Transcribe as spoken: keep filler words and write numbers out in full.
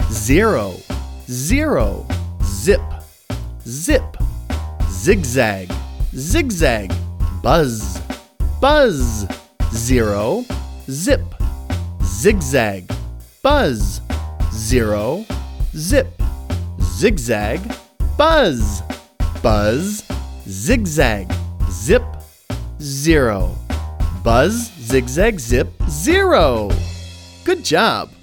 zero, zero, zip, zip, zigzag, zigzag, buzz, buzz, zero, zip, zigzag, buzz, zero, zip, zigzag, buzz, buzz, zigzag, zip, zero, buzz, zigzag, zip, zero. Good job!